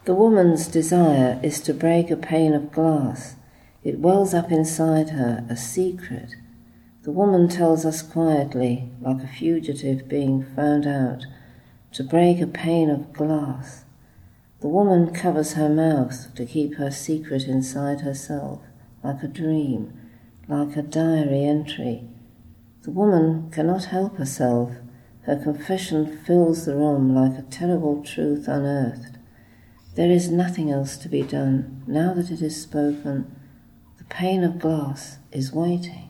The woman's desire is to break a pane of glass. It wells up inside her, a secret. The woman tells us quietly, like a fugitive being found out, to break a pane of glass. The woman covers her mouth to keep her secret inside herself, like a dream, like a diary entry. The woman cannot help herself. Her confession fills the room like a terrible truth unearthed. There is nothing else to be done. Now that it is spoken, the pane of glass is waiting.